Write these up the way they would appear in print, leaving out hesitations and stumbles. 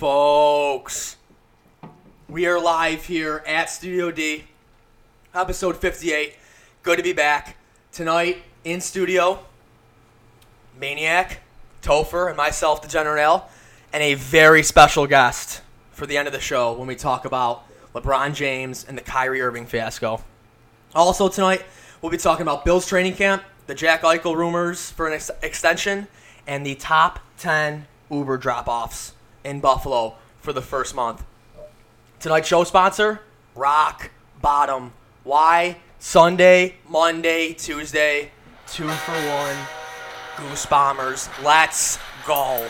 Folks, we are live here at Studio D, episode 58. Good to be back. Tonight, in studio, Maniac, Topher, and myself, the General L, and a very special guest for the end of the show when we talk about LeBron James and the Kyrie Irving fiasco. Also tonight, we'll be talking about Bills training camp, the Jack Eichel rumors for an extension, and the top 10 Uber drop-offs in Buffalo for the first month. Tonight's show sponsor, Rock Bottom. Why? Sunday, Monday, Tuesday, 2 for 1. Goose Bombers. Let's go.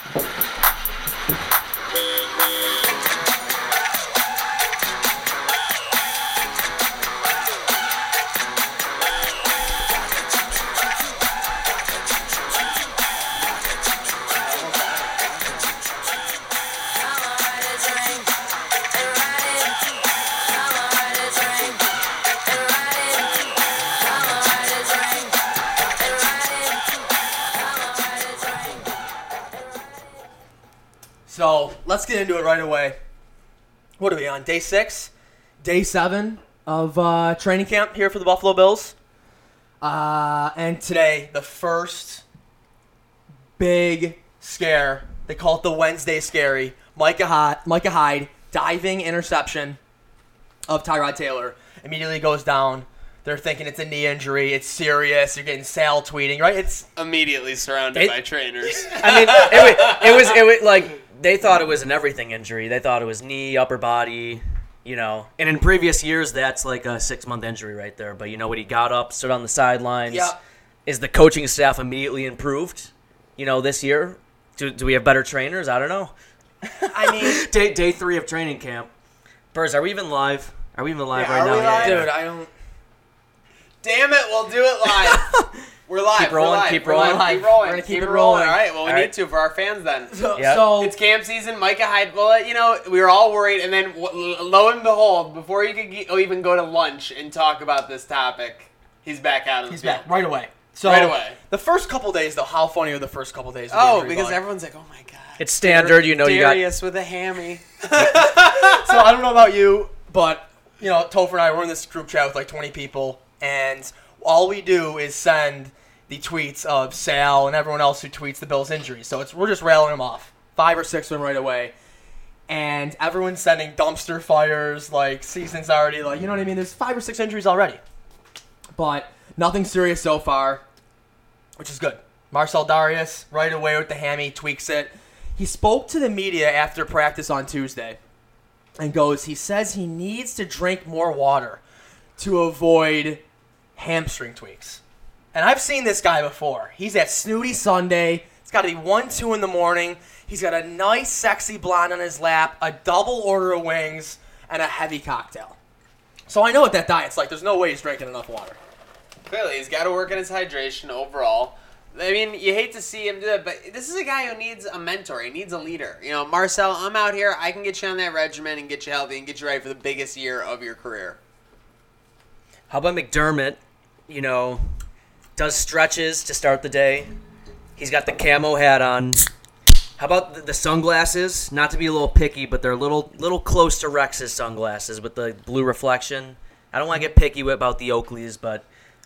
So, let's get into it right away. What are we on? Day 6? Day 7 of training camp here for the Buffalo Bills. And today, the first big scare. They call it the Wednesday Scary. Micah Hyde, diving interception of Tyrod Taylor. Immediately goes down. They're thinking it's a knee injury. It's serious. You're getting Sal tweeting, right? It's immediately surrounded by trainers. I mean, it was like they thought it was an everything injury. They thought it was knee, upper body, And in previous years, that's like a 6-month injury right there. But you know what? He got up, stood on the sidelines. Yeah. Is the coaching staff immediately improved? This year, do we have better trainers? I don't know. I mean, day 3 of training camp. Burrs, are we even live? Are we even live Yeah, right are now? we live? dude, I don't. Damn it, we'll do it live. We're live. Keep rolling, we're live. keep we're rolling. live. We're gonna keep it rolling. All right, well, we All need right. to for our fans then. Yep. So It's camp season. Micah Hyde, well, we were all worried, and then lo and behold, before you could even go to lunch and talk about this topic, he's back out of the he's field. back right away. So Right away. The first couple days, though, how funny are the first couple days? Of the Oh, injury because bug? everyone's like, oh my god. It's standard, you got. Darius with a hammy. So I don't know about you, but Topher and I were in this group chat with like 20 people, and all we do is send the tweets of Sal and everyone else who tweets the Bills' injuries. So we're just railing them off, 5 or 6 of them right away, and everyone's sending dumpster fires. Like season's already like, you know what I mean? There's 5 or 6 injuries already, but nothing serious so far, which is good. Marcel Darius right away with the hammy, tweaks it. He spoke to the media after practice on Tuesday and he says he needs to drink more water to avoid hamstring tweaks. And I've seen this guy before. He's at Snooty Sunday. It's got to be 1, 2 in the morning. He's got a nice, sexy blonde on his lap, a double order of wings, and a heavy cocktail. So I know what that diet's like. There's no way he's drinking enough water. Clearly, he's got to work on his hydration overall. I mean, you hate to see him do that, but this is a guy who needs a mentor. He needs a leader. Marcel, I'm out here. I can get you on that regimen and get you healthy and get you ready for the biggest year of your career. How about McDermott? Does stretches to start the day. He's got the camo hat on. How about the sunglasses? Not to be a little picky, but they're a little close to Rex's sunglasses with the blue reflection. I don't want to get picky about the Oakleys, but,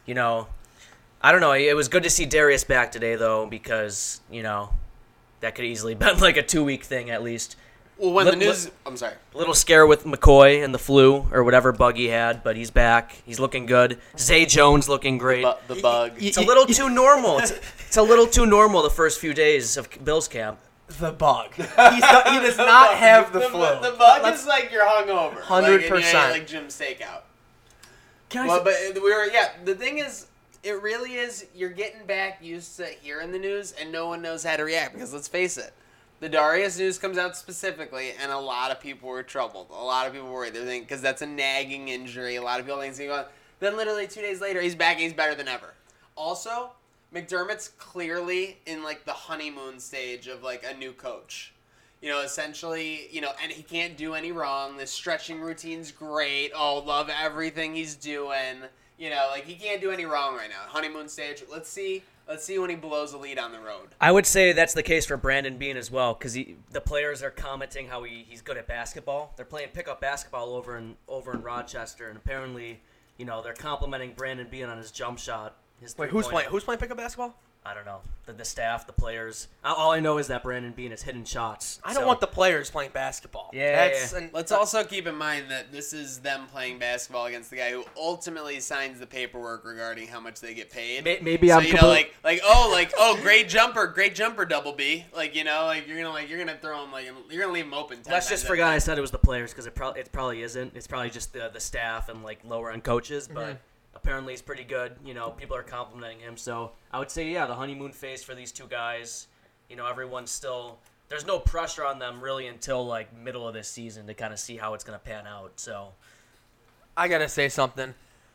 I don't know. It was good to see Darius back today, though, because, that could easily been like a 2-week thing at least. Well, when the news... I'm sorry. A little scare with McCoy and the flu or whatever bug he had, but he's back. He's looking good. Zay Jones looking great. The bug. It's a little too normal. It's a little too normal the first few days of Bills camp. The bug. He does not have the flu. The bug is like you're hungover. 100%. Like Jim Steakout. Can The thing is, it really is, you're getting back used to hearing the news, and no one knows how to react, because let's face it, the Darius news comes out specifically, and a lot of people were troubled. A lot of people were worried. They're thinking, because that's a nagging injury. A lot of people think he's going. Then literally 2 days later, he's back and he's better than ever. Also, McDermott's clearly in like the honeymoon stage of like a new coach. Essentially, and he can't do any wrong. The stretching routine's great. Oh, love everything he's doing. Like he can't do any wrong right now. Honeymoon stage. Let's see when he blows a lead on the road. I would say that's the case for Brandon Beane as well, because the players are commenting how he's good at basketball. They're playing pickup basketball over in Rochester, and apparently, they're complimenting Brandon Beane on his jump shot. Wait, who's playing pickup basketball? I don't know. The staff, the players. All I know is that Brandon Beane is hitting shots. I don't want the players playing basketball. Yeah. And let's also keep in mind that this is them playing basketball against the guy who ultimately signs the paperwork regarding how much they get paid. Maybe I'm great jumper, Double B. You're gonna throw him you're gonna leave him open. Let's just forget I said it was the players because it probably isn't. It's probably just the staff and lower end coaches, but. Apparently he's pretty good. People are complimenting him. So I would say, the honeymoon phase for these two guys. Everyone's still – there's no pressure on them really until, middle of this season to kind of see how it's going to pan out. So I got to say something.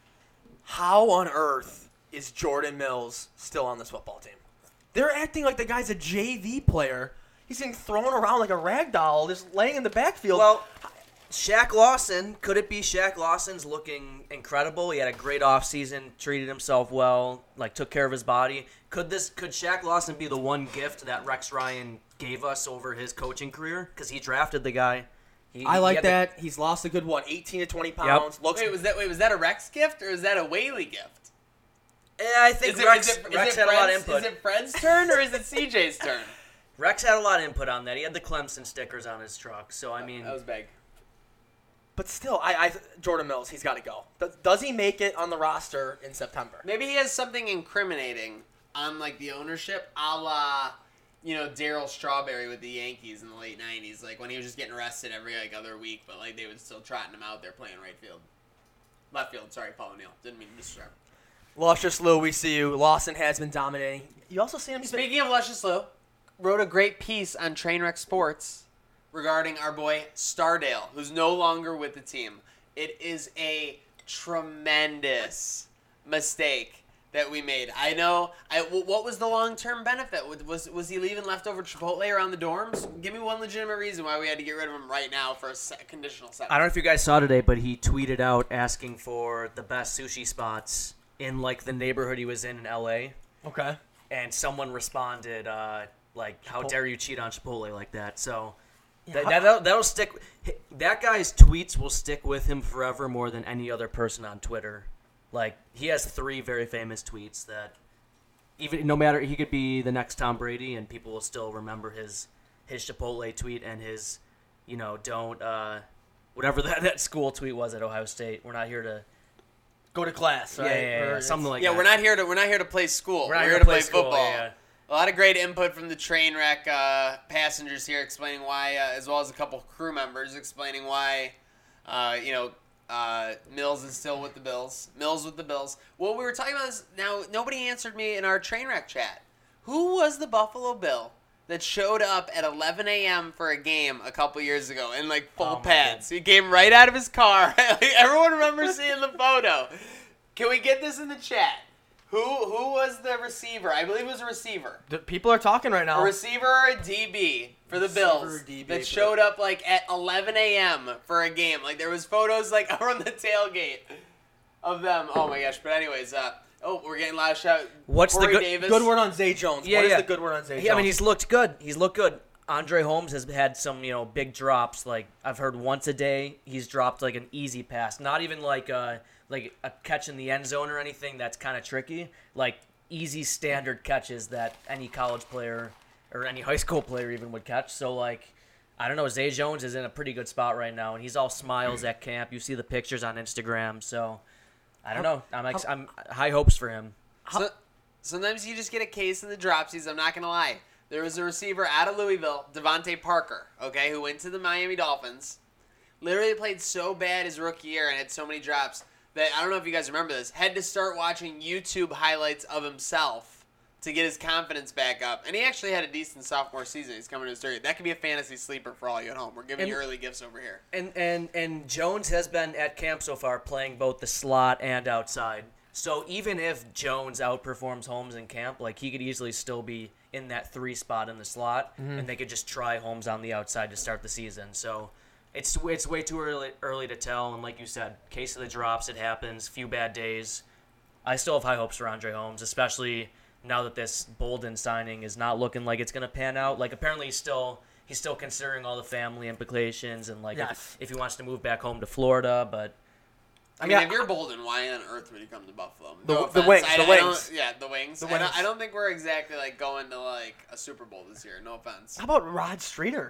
How on earth is Jordan Mills still on this football team? They're acting like the guy's a JV player. He's getting thrown around like a rag doll, just laying in the backfield. Well – Shaq Lawson, could it be Shaq Lawson's looking incredible? He had a great offseason, treated himself well, took care of his body. Could Shaq Lawson be the one gift that Rex Ryan gave us over his coaching career? Because he drafted the guy. I like that. He's lost a good 18 to 20 pounds. Yep. Was that a Rex gift or is that a Whaley gift? Yeah, I think Rex had a lot of input. Is it Fred's turn or is it CJ's turn? Rex had a lot of input on that. He had the Clemson stickers on his truck, so I mean that was big. But still, Jordan Mills, he's got to go. Does he make it on the roster in September? Maybe he has something incriminating on the ownership, a la Darryl Strawberry with the Yankees in the late '90s, when he was just getting arrested every other week, but they would still trotting him out there playing left field. Sorry, Paul O'Neill, didn't mean to disrupt. Luscious Lou, we see you. Lawson has been dominating. You also see him. Speaking of Luscious Lou, wrote a great piece on Trainwreck Sports regarding our boy Stardale, who's no longer with the team. It is a tremendous mistake that we made. I know. What was the long-term benefit? Was he leaving leftover Chipotle around the dorms? Give me one legitimate reason why we had to get rid of him right now for a conditional sentence. I don't know if you guys saw today, but he tweeted out asking for the best sushi spots in the neighborhood he was in L.A. Okay. And someone responded how dare you cheat on Chipotle like that? So. That'll stick. That guy's tweets will stick with him forever more than any other person on Twitter. He has 3 very famous tweets that even no matter he could be the next Tom Brady and people will still remember his Chipotle tweet and his don't whatever that school tweet was at Ohio State. We're not here to go to class, right? Yeah, something like that. Yeah, we're not here to play school. We're here to play school, football. Yeah. A lot of great input from the Trainwreck passengers here explaining why, as well as a couple crew members explaining why, Mills is still with the Bills. Mills with the Bills. What we were talking about is now nobody answered me in our Trainwreck chat. Who was the Buffalo Bill that showed up at 11 a.m. for a game a couple years ago in full pads? He came right out of his car. Everyone remembers seeing the photo. Can we get this in the chat? Who was the receiver? I believe it was a receiver. People are talking right now. A receiver or a DB for the Bills that showed up at 11 a.m. for a game. There was photos around the tailgate of them. Oh my gosh! But anyways, we're getting a lot of shout. What's Corey the Davis. good word on Zay Jones? Yeah, what is the good word on Zay Jones? I mean, he's looked good. Andre Holmes has had some, big drops. I've heard once a day he's dropped an easy pass, not even a catch in the end zone or anything that's kind of tricky. Easy standard catches that any college player or any high school player even would catch. So I don't know. Zay Jones is in a pretty good spot right now, and he's all smiles at camp. You see the pictures on Instagram. So I don't know. I'm high hopes for him. So, sometimes you just get a case of the dropsies. I'm not gonna lie. There was a receiver out of Louisville, Devontae Parker, who went to the Miami Dolphins. Literally played so bad his rookie year and had so many drops that, I don't know if you guys remember this, had to start watching YouTube highlights of himself to get his confidence back up. And he actually had a decent sophomore season. He's coming to his third. That could be a fantasy sleeper for all you at home. We're giving you early gifts over here. And Jones has been at camp so far playing both the slot and outside. So even if Jones outperforms Holmes in camp, he could easily still be in that 3 spot in the slot, and they could just try Holmes on the outside to start the season. So it's way too early to tell. And like you said, case of the drops, it happens. Few bad days. I still have high hopes for Andre Holmes, especially now that this Bolden signing is not looking like it's going to pan out. Like, apparently he's still considering all the family implications and, like, Yes. if he wants to move back home to Florida, but... I mean, if you're Bolden, why on earth would he come to Buffalo? The offense. Wings, I the don't- Wings. Yeah, the Wings. The I don't- Wings. I don't think we're exactly, like, going to, like, a Super Bowl this year. No offense. How about Rod Streeter?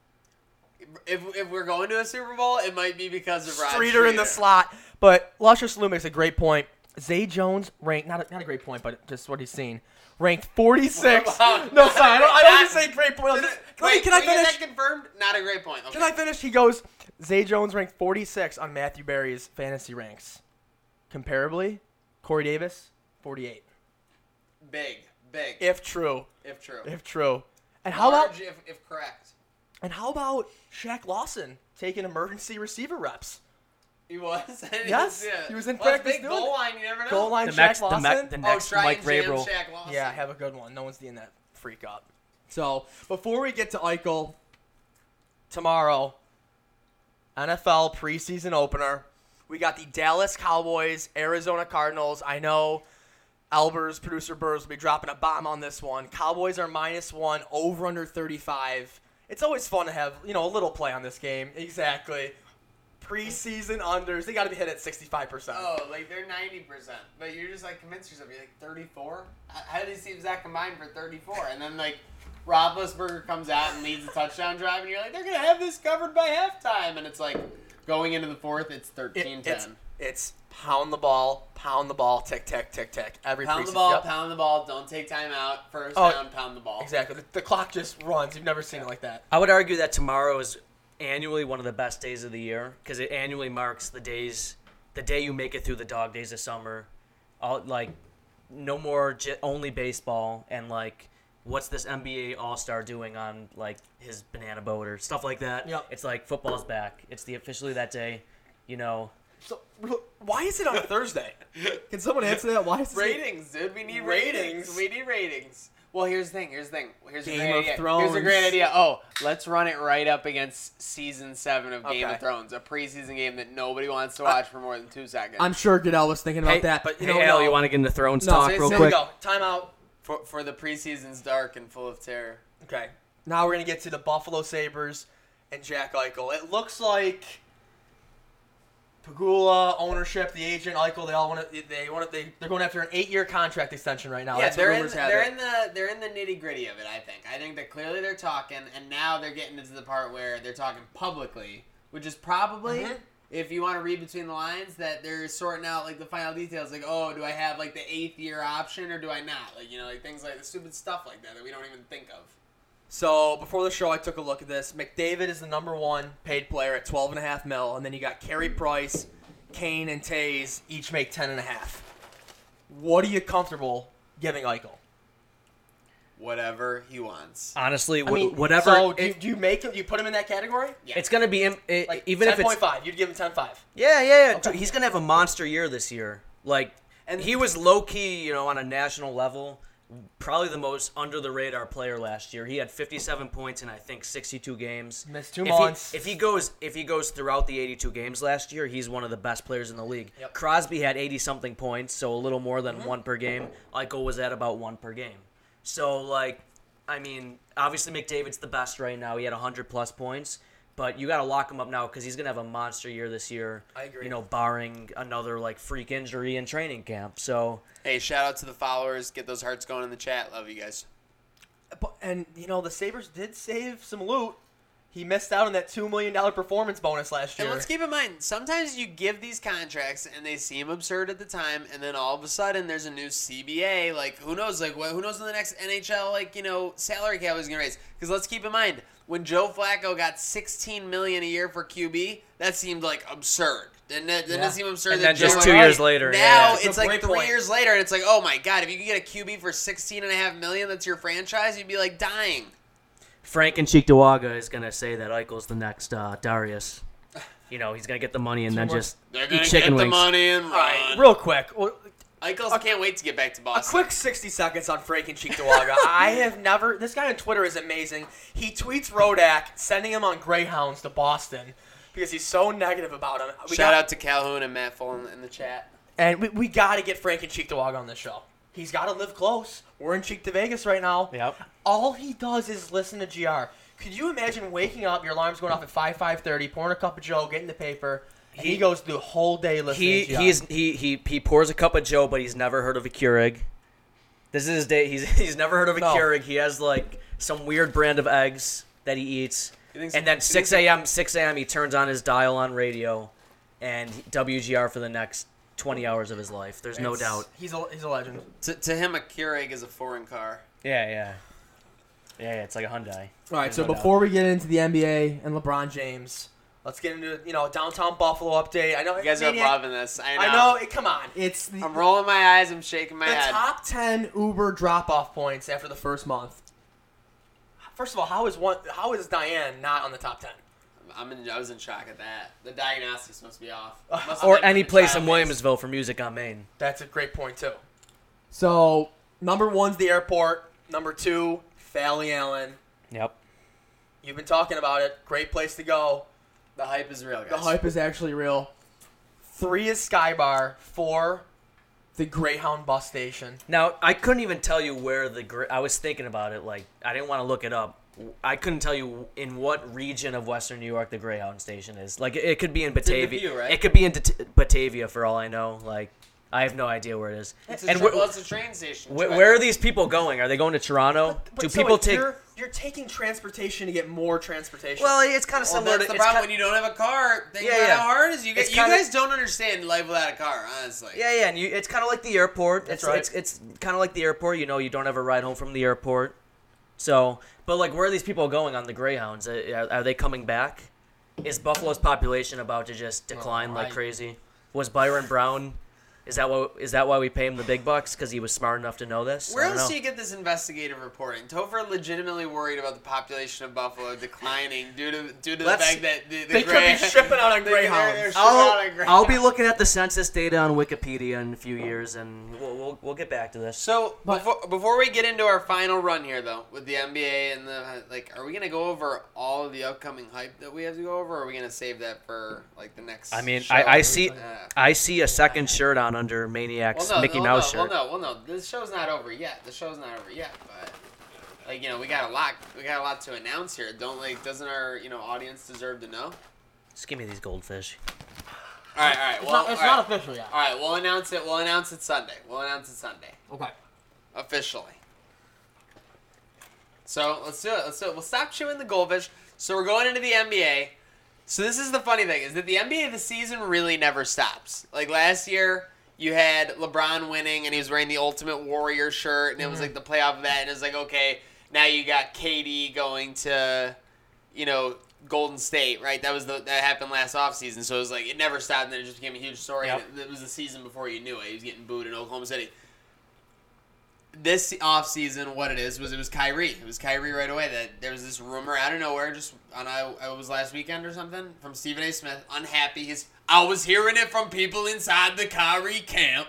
If we're going to a Super Bowl, it might be because of Rod Streeter in the slot. But Luscious Lou makes a great point. Zay Jones ranked, not a great point, but just what he's seen, ranked 46. Wow. No, sorry, I don't just say great point. Wait, Can I we get finish? that confirmed? Not a great point. Okay. Can I finish? He goes, Zay Jones ranked 46 on Matthew Berry's fantasy ranks. Comparably, Corey Davis, 48. Big. If true. If true. If true. And how about Large if correct. and how about Shaq Lawson taking emergency receiver reps? He was. Yes, he was in Well, it's practice big doing goal it. line. You never know. Goal line The Shaq next, Lawson. the next try Mike and jam Vrabel. Shaq Lawson. Yeah, have a good one. No one's seeing that freak up. So, before we get to Eichel, tomorrow, NFL preseason opener, we got the Dallas Cowboys, Arizona Cardinals. I know Albers, producer Burrs, will be dropping a bomb on this one. Cowboys are -1, over under 35. It's always fun to have, a little play on this game. Exactly. Preseason unders, they got to be hit at 65%. Oh, like they're 90%, but you're just like convinced yourself. You're like 34. How do these teams that combine for 34? And then like Roethlisberger comes out and leads a touchdown drive, and you're like, they're gonna have this covered by halftime, and it's like going into the fourth, it's 13-10. It's pound the ball, tick, tick, tick, tick. Every Pound the preseason. ball, Yep. pound the ball. Don't take time out. First Oh, down, pound the ball. Exactly. The clock just runs. You've never seen it like that. I would argue that tomorrow is annually one of the best days of the year because it annually marks the day you make it through the dog days of summer. No more only baseball and like what's this NBA All-Star doing on like his banana boat or stuff like that. Yep. It's like football's back. It's officially that day, So, why is it on a Thursday? Can someone answer that? Why is it Ratings, dude. We need Ratings? ratings. We need ratings. Well, here's the thing. Here's a Game great of idea. Thrones. Here's a great idea. Oh, let's run it right up against season 7 of Game Okay. of Thrones, a preseason game that nobody wants to watch for more than 2 seconds. I'm sure Goodell was thinking about that, but Al, you want to get into Thrones No, talk so real here quick? we go. Time out. for the preseason's dark and full of terror. Okay. Now we're gonna get to the Buffalo Sabres and Jack Eichel. It looks like Pagula, ownership, the agent, Eichel, they're going after an 8-year contract extension right now. Yeah, That's what rumors have it. they're in the nitty gritty of it. I think that clearly they're talking, and now they're getting into the part where they're talking publicly, which is probably. Mhm. If you want to read between the lines, that they're sorting out like the final details, like, oh, do I have like the 8th year option or do I not? Like, like things like the stupid stuff like that we don't even think of. So before the show, I took a look at this. McDavid is the number 1 paid player at $12.5 million, and then you got Carey Price, Kane, and Tays each make $10.5. What are you comfortable giving Eichel? Whatever he wants. Honestly, I mean, whatever. So do you make him? Do you put him in that category? Yeah. It's gonna be Like even if it's 10.5, you'd give him 10.5. Yeah. Okay. Dude, he's gonna have a monster year this year. And he was low key, on a national level, probably the most under the radar player last year. He had 57 points in I think 62 games. Missed 2 months. If he goes throughout the 82 games last year, he's one of the best players in the league. Yep. Crosby had 80 something points, so a little more than 1 per game. Eichel was at about 1 per game. So obviously McDavid's the best right now. He had 100 plus points. But you got to lock him up now because he's going to have a monster year this year. I agree. Barring another freak injury in training camp. So Hey, shout out to the followers. Get those hearts going in the chat. Love you guys. And the Sabres did save some loot. He missed out on that $2 million performance bonus last year. And let's keep in mind, sometimes you give these contracts and they seem absurd at the time, and then all of a sudden there's a new CBA. Like, who knows? Who knows when the next NHL, salary cap is going to raise? Because let's keep in mind, when Joe Flacco got $16 million a year for QB, that seemed absurd. Didn't it seem absurd? and that then just Joe- 2 years later. Now yeah. That's it's a like great 3 point. years later, and it's like, oh my god, if you could get a QB for $16.5 million, that's your franchise, you'd be dying. Frank and Cheektowaga is going to say that Eichel's the next Darius. He's going to get the money and then just They're eat gonna chicken get the wings. money and All right, run. real quick. Eichels can't wait to get back to A Boston. quick 60 seconds on Frank and Cheektowaga. This guy on Twitter is amazing. He tweets Rodak, sending him on Greyhounds to Boston because he's so negative about him. Shout out to Calhoun and Matt Fullen in the chat. And we got to get Frank and Cheek Dawag on this show. He's got to live close. We're in Cheek to Vegas right now. Yep. All he does is listen to GR. Could you imagine waking up, your alarm's going off at 5:30, pouring a cup of Joe, getting the paper, and he goes the whole day listening to GR? He pours a cup of Joe, but he's never heard of a Keurig. This is his day. He's never heard of a Keurig. He has like some weird brand of eggs that he eats. And then 6 a.m. he turns on his dial on radio, and WGR for the next 20 hours of his life. There's no doubt. He's a legend. To him, a Keurig is a foreign car. Yeah. It's like a Hyundai. All right, so before we get into the NBA and LeBron James, let's get into downtown Buffalo update. I know You guys are loving this. I know. Come on, I'm rolling my eyes. I'm shaking my head. The top 10 Uber drop-off points after the first month. First of all, how is Diane not on the top 10? I was in shock at that. The diagnostics must be off. Or any place in Williamsville for Music on Main. That's a great point, too. So, number 1's the airport. Number 2, Fally Allen. Yep. You've been talking about it. Great place to go. The hype is real, guys. The hype is actually real. 3 is Skybar. 4, the Greyhound bus station. Now, I couldn't even tell you where I was thinking about it. Like, I didn't want to look it up. I couldn't tell you in what region of Western New York the Greyhound station is. Like, it could be in Batavia. It's in Bellevue, right? It could be in Batavia for all I know. Like, I have no idea where it is. It's a train station. Where are these people going? Are they going to Toronto? Do people take? You're taking transportation to get more transportation. Well, it's kind of similar. That's the problem when you don't have a car. Think about how hard it is. You guys don't understand life without a car, honestly. Yeah, and it's kind of like the airport. That's right. It's kind of like the airport. You don't have a ride home from the airport. So, but like, where are these people going on the Greyhounds? Are they coming back? Is Buffalo's population about to just decline like crazy? Was Byron Brown? Is that why we pay him the big bucks? Because he was smart enough to know this? Where else do you get this investigative reporting? Topher legitimately worried about the population of Buffalo declining due to the fact that they could be shipping out on Greyhounds. I'll be looking at the census data on Wikipedia in a few years, and we'll get back to this. So before we get into our final run here, though, with the NBA and are we gonna go over all of the upcoming hype that we have to go over, or are we gonna save that for the next? I mean, show? I see a second shirt on under Maniac's Mickey Mouse shirt. Well, no. This show's not over yet. But we got a lot to announce here. Doesn't our audience deserve to know? Just give me these goldfish. All right. It's not official yet. All right, we'll announce it Sunday. Okay. Officially. So let's do it. We'll stop chewing the goldfish. So we're going into the NBA. So this is the funny thing, is that the NBA, the season really never stops. Like last year, you had LeBron winning, and he was wearing the Ultimate Warrior shirt, and it was like the playoff event, and it was like, okay, now you got KD going to, Golden State, right? That happened last offseason, so it was like, it never stopped, and then it just became a huge story, Yep. and it was the season before you knew it. He was getting booed in Oklahoma City. This offseason, what it was Kyrie. It was Kyrie right away. That there was this rumor out of nowhere, just it was last weekend or something, from Stephen A. Smith, unhappy. I was hearing it from people inside the Kyrie camp,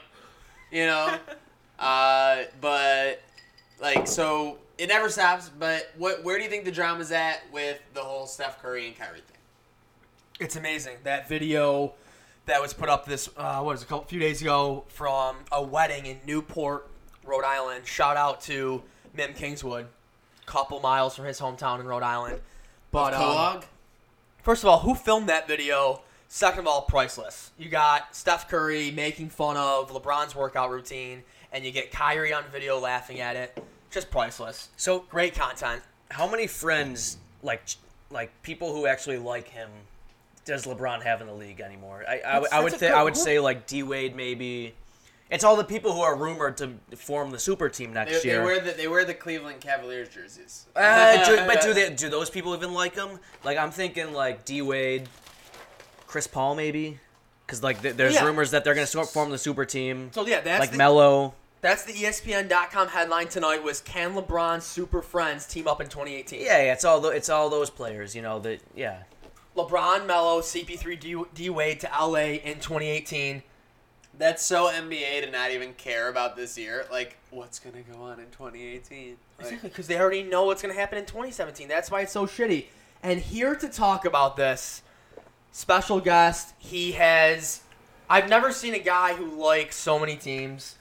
but so it never stops. But where do you think the drama's at with the whole Steph Curry and Kyrie thing? It's amazing. That video that was put up a few days ago from a wedding in Newport, Rhode Island. Shout out to Mim Kingswood, couple miles from his hometown in Rhode Island. But Kellogg? First of all, who filmed that video? Second of all, priceless. You got Steph Curry making fun of LeBron's workout routine, and you get Kyrie on video laughing at it. Just priceless. So great content. How many friends, like people who actually like him, does LeBron have in the league anymore? I would say like D Wade maybe. It's all the people who are rumored to form the super team next year. They wear the Cleveland Cavaliers jerseys. But do those people even like him? Like I'm thinking like D Wade, Chris Paul maybe, because there's rumors that they're going to form the super team. So yeah, that's Melo. That's the ESPN.com headline tonight. Was can LeBron's super friends team up in 2018? Yeah, it's all those players. LeBron, Melo, CP3, D Wade to LA in 2018. That's so NBA to not even care about this year. Like, what's going to go on in 2018? Exactly, because they already know what's going to happen in 2017. That's why it's so shitty. And here to talk about this, special guest, he has I've never seen a guy who likes so many teams.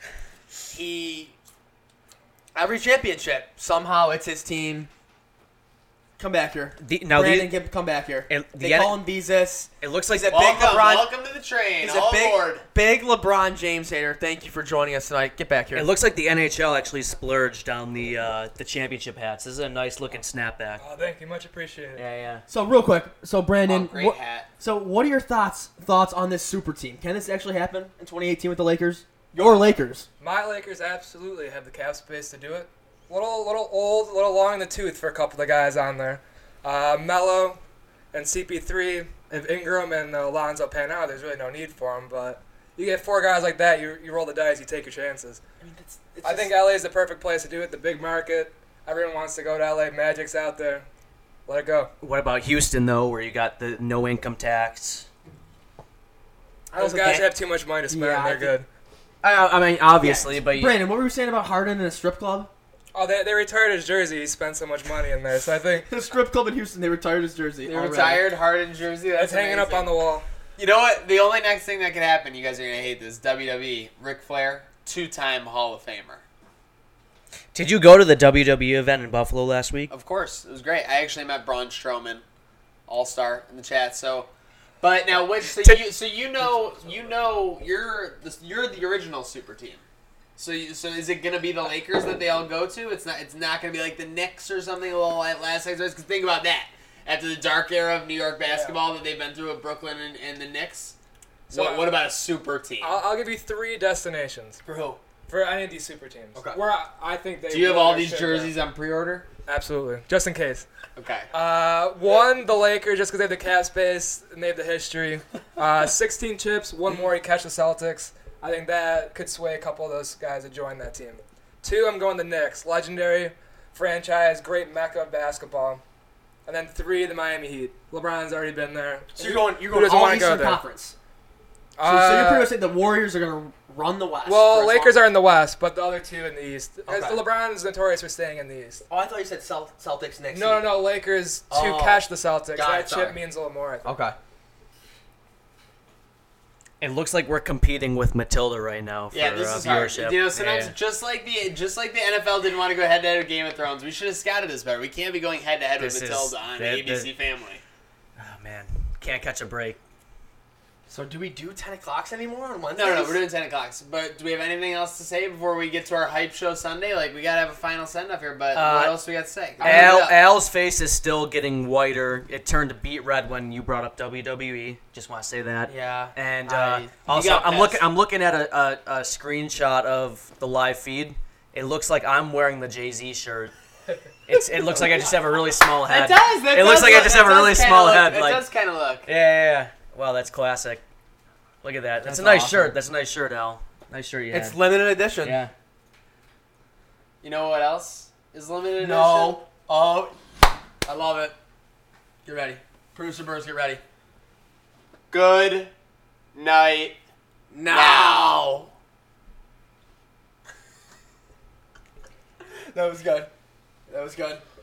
Every championship, somehow it's his team. Come back here. Brandon, come back here. They call him Beezus. It looks like He's a big LeBron. Welcome to the train. He's All a aboard. big LeBron James hater. Thank you for joining us tonight. Get back here. It looks like the NHL actually splurged on the championship hats. This is a nice looking snapback. Oh, thank you. Much appreciated. Yeah. So real quick, Brandon, Great hat. So what are your thoughts on this super team? Can this actually happen in 2018 with the Lakers? Your Lakers. My Lakers absolutely have the cap space to do it. Little old, little long in the tooth for a couple of the guys on there. Melo and CP3, if Ingram and Alonzo pan out, there's really no need for them. But you get 4 guys like that, you roll the dice, you take your chances. I think LA is the perfect place to do it. The big market, everyone wants to go to LA. Magic's out there. Let it go. What about Houston though, where you got the no income tax? Those guys have too much money to spend. They're good. I mean, obviously, but Brandon, what were you saying about Harden in a strip club? Oh, they retired his jersey. He spent so much money in there, so I think The strip club in Houston, they retired his jersey. They retired Harden jersey. That's it's hanging up amazing. on the wall. You know what? The only next thing that could happen, you guys are going to hate this, WWE, Ric Flair, 2-time Hall of Famer. Did you go to the WWE event in Buffalo last week? Of course. It was great. I actually met Braun Strowman, All-Star, in the chat. So, but now you're the original super team. So is it gonna be the Lakers that they all go to? It's not gonna be like the Knicks or something. A little like last night's. Because think about that. After the dark era of New York basketball that they've been through with Brooklyn and the Knicks. So what about a super team? I'll give you 3 destinations For who? for any of these super teams. Okay. Where I think they. Do you have really all are these shit jerseys on pre-order? there. Absolutely, just in case. Okay. 1, the Lakers, just because they have the cap space and they have the history. 16 chips, 1 more, you catch the Celtics. I think that could sway a couple of those guys to join that team. 2, I'm going the Knicks. Legendary franchise, great mecca of basketball. And then 3, the Miami Heat. LeBron's already been there. So you're Who going doesn't all wanna go Eastern there? Conference. So you're pretty much saying the Warriors are going to run the West. Well, for as Lakers long- are in the West, but the other 2 in the East. Okay. LeBron's notorious for staying in the East. Oh, I thought you said Celtics next. No, Lakers to Oh, catch the Celtics. got That it, chip sorry. means a little more, I think. Okay. It looks like we're competing with Matilda right now for Yeah, this is hard. viewership. You know, sometimes Yeah. just like the NFL didn't want to go head to head with Game of Thrones, we should have scouted this better. We can't be going head to head with This is- Matilda on that- ABC Family. Oh man, can't catch a break. So do we do 10 o'clocks anymore on Wednesdays? No, we're doing 10 o'clock. But do we have anything else to say before we get to our hype show Sunday? Like, we got to have a final send-off here, but what else we got to say? Al's face is still getting whiter. It turned to beet red when you brought up WWE. Just want to say that. Yeah. And I- also, got pissed. I'm looking at a screenshot of the live feed. It looks like I'm wearing the Jay-Z shirt. It looks like I just have a really small head. That It looks like I just have a really small head. It Like, does kind of look. yeah. Wow, that's classic. Look at that. That's a nice shirt. That's a nice shirt, Al. Nice shirt you had. It's limited edition. Yeah. You know what else is limited edition? No. Oh, I love it. Get ready. Producer Burrs, get ready. Good night now. That was good. That was good.